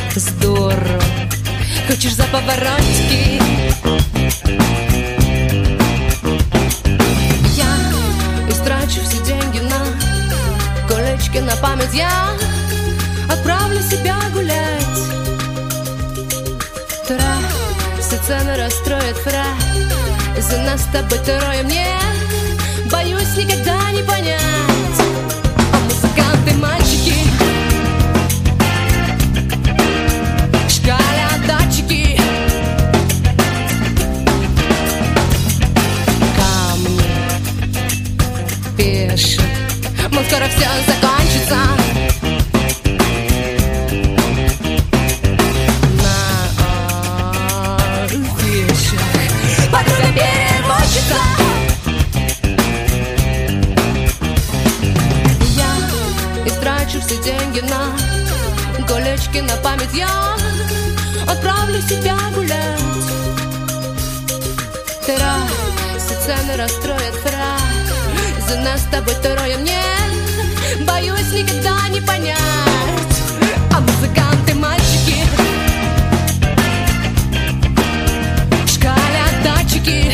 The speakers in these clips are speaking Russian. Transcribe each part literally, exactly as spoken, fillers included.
здорово. Хочешь за поворотики? Я истрачу все деньги на колечки на память. Я отправлю себя гулять. Тра, все цены расстроят фра. За нас с тобой трое, мне боюсь никогда не понять. А музыканты мальчики, шкалят датчики, камни пишут, мол, скоро все закончится. Подруга переводчица. Я истрачу все деньги на колечки на память. Я отправлю себя гулять. Тра, все цены расстроят фра. За нас с тобой трое, мне боюсь никогда не понять. А музыканты мальчики, датчики,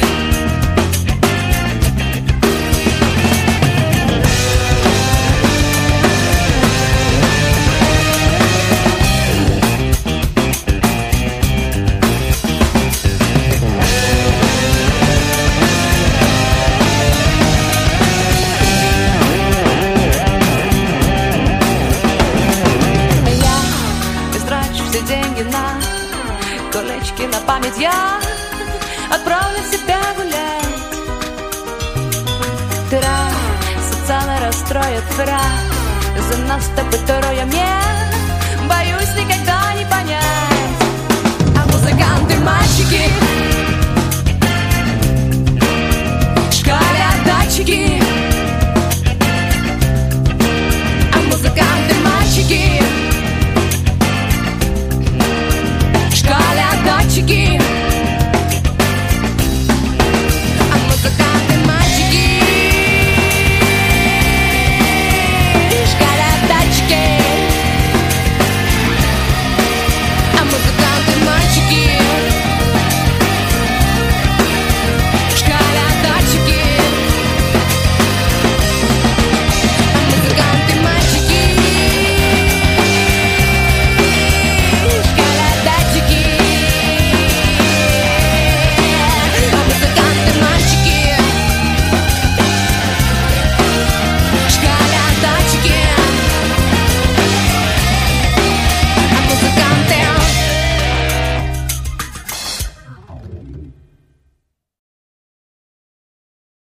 я истрачу все деньги на колечки на память. Я отправлю себя гулять. Тра, социально расстроит фра. За нас с тобой трое, мне